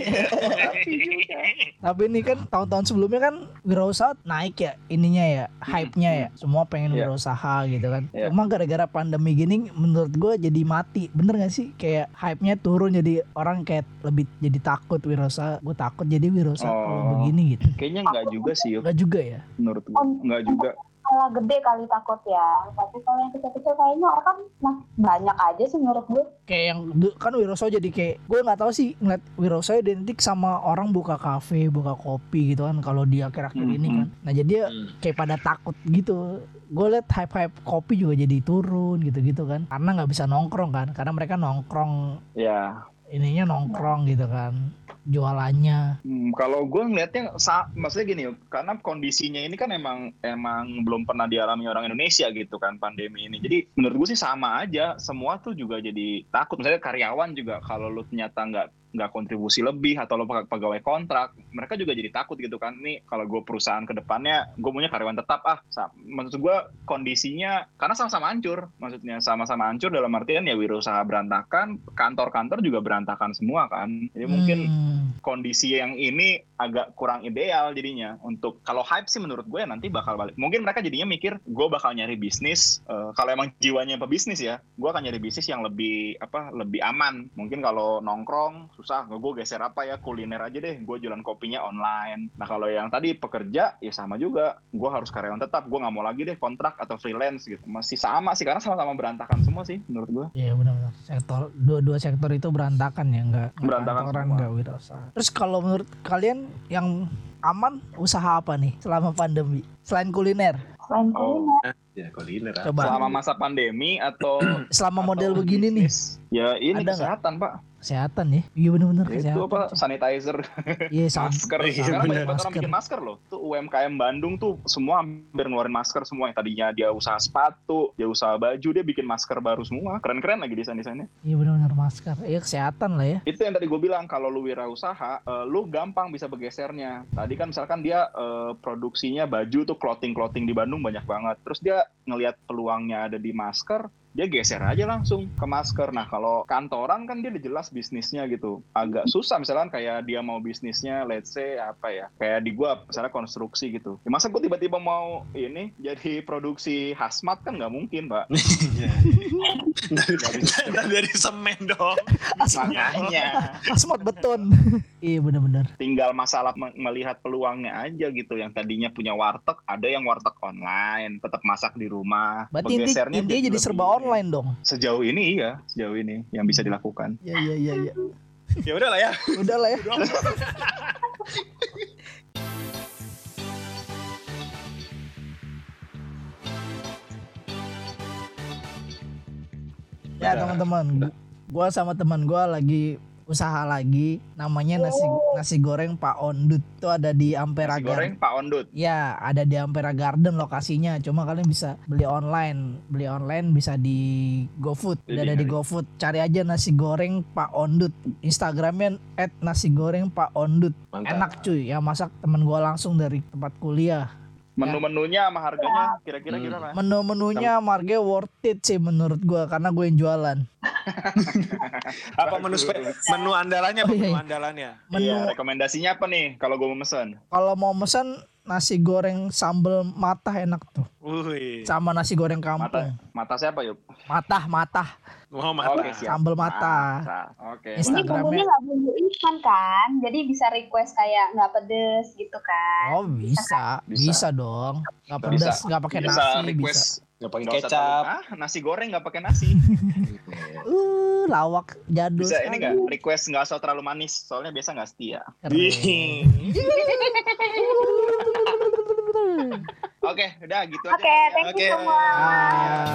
tapi ini kan tahun-tahun sebelumnya kan wirausaha naik ya ininya ya, hype-nya ya, semua pengen Iya. wirausaha gitu kan. Iya. Cuma gara-gara pandemi gini menurut gue jadi mati, bener gak sih? Kayak hype-nya turun, jadi orang kayak lebih jadi takut wirausaha. Gue takut jadi wirausaha kalau Oh. begini gitu. Kayaknya nggak juga sih, Yuk. Enggak juga ya? Menurut gua nggak juga. Skala gede kali takut ya, tapi kalau yang kecil-kecil kayaknya orang masih banyak aja sih menurut gue. Kayak yang du- kan wirausaha jadi kayak, gue nggak tahu sih ngeliat wirausaha identik sama orang buka kafe, buka kopi gitu kan kalau di akhir-akhir Hmm, ini hmm. kan. Nah jadi ya Hmm. kayak pada takut gitu. Gue liat hype-hype kopi juga jadi turun gitu-gitu kan, karena nggak bisa nongkrong kan, karena mereka nongkrong Ya, ininya nongkrong gitu kan, jualannya. hmm, kalau gue ngelihatnya, sa- maksudnya gini, Yuk, karena kondisinya ini kan emang emang belum pernah dialami orang Indonesia gitu kan pandemi ini. Jadi menurut gue sih sama aja, semua tuh juga jadi takut. Misalnya karyawan juga kalau lu ternyata nggak nggak kontribusi lebih atau lo peg- pegawai kontrak, mereka juga jadi takut gitu kan. Nih kalau gue perusahaan ke depannya gue punya karyawan tetap ah. Sa- maksud gue kondisinya karena sama-sama hancur, maksudnya sama-sama hancur dalam artian ya wirausaha berantakan, kantor-kantor juga berantakan semua kan. Jadi mungkin Hmm. kondisi yang ini agak kurang ideal jadinya. Untuk kalau hype sih menurut gue ya nanti bakal balik. Mungkin mereka jadinya mikir gue bakal nyari bisnis, eh, kalau emang jiwanya pebisnis ya, gue akan nyari bisnis yang lebih apa lebih aman. Mungkin kalau nongkrong susah, gue geser apa ya, kuliner aja deh, gue jualan kopinya online. Nah kalau yang tadi pekerja ya sama juga, gue harus karyawan tetap, gue nggak mau lagi deh kontrak atau freelance gitu. Masih sama sih karena sama-sama berantakan semua sih menurut gue. Iya benar-benar. Sektor dua-dua sektor itu berantakan ya, enggak Berantakan kantoran, semua. enggak wirausaha. Terus kalau menurut kalian yang aman usaha apa nih selama pandemi selain kuliner? Selain Oh. kuliner, Ya kuliner. ah. Coba Selama masa pandemi atau selama model atau begini nih, bisnis? Ya ini Ada nggak? kesehatan pak. kesehatan ya. Iya benar-benar Itu kesehatan. apa sanitizer, Iya sab- masker. Iya, Sekarang bener. banyak banget orang Masker. bikin masker loh. Tuh U M K M Bandung tuh semua hampir ngeluarin masker semua. Yang tadinya dia usaha sepatu, dia usaha baju, dia bikin masker baru semua. Keren-keren lagi desain-desainnya. Iya benar-benar masker. Iya kesehatan lah ya. Itu yang tadi gue bilang, kalau lu wirausaha, eh, lu gampang bisa bergesernya. Tadi kan misalkan dia eh, produksinya baju tuh clothing-clothing di Bandung banyak banget. Terus dia ngelihat peluangnya ada di masker, dia geser aja langsung ke masker. Nah kalau kantoran kan dia udah jelas bisnisnya gitu. Agak susah misalkan kayak dia mau bisnisnya let's say apa ya, kayak di gua misalnya konstruksi gitu. Ya, masa gua tiba-tiba mau ini jadi produksi hazmat kan nggak mungkin, Mbak. Dari, dari semen dong. Makanya Asmat beton. Iya benar-benar. tinggal masalah me- melihat peluangnya aja gitu. Yang tadinya punya warteg, ada yang warteg online, tetap masak di rumah. Berarti inti, Bergesernya intinya jadi lebih- serba online dong. Sejauh ini iya, sejauh ini yang bisa dilakukan. Iya iya iya iya. Ya udah lah ya. Udah lah ya. Ya Udah. teman-teman, gu- gua sama teman gua lagi usaha lagi, namanya nasi nasi goreng Pak Ondut. Itu ada di Ampera Nasi Garden. goreng Pak Ondut. Ya, ada di Ampera Garden lokasinya. Cuma kalian bisa beli online. Beli online bisa di GoFood. Udah ada di Jadi, GoFood. Cari aja nasi goreng Pak Ondut. Instagramnya at nasi goreng Pak Ondut. Mantap. Enak cuy. Yang masak temen gua langsung dari tempat kuliah. Menu-menunya sama harganya kira-kira Hmm. gimana? Menu-menunya harganya worth it sih menurut gua. Karena gue yang jualan. Apa menu spe- menu andalannya apa Oh, iya, menu iya. andalannya? Menu Iya, rekomendasinya apa nih kalau gue mau mesen? kalau mau mesen nasi goreng sambal matah enak tuh. Wih. Sama nasi goreng Mata, kampung. mata siapa yuk? Matah, matah. Mau mata. Oke, siap. Sambal mata. Mata. Oke. Ini Instagramnya. bumbunya nggak bumbu instan kan, jadi bisa request kayak nggak pedes gitu kan. Oh bisa, bisa, Bisa. dong. Nggak Bisa. pedas, nggak pakai Bisa nasi, request bisa. Nggak pakai nggak usah kecap. terlalu- ah, nasi goreng nggak pakai nasi. Uh, lawak jadul. Bisa ini sekali. nggak? Request nggak usah terlalu manis, soalnya biasa nggak setia. Keren. Dih. Oke, udah gitu aja. Oke, thank Oke. you semua. Ah.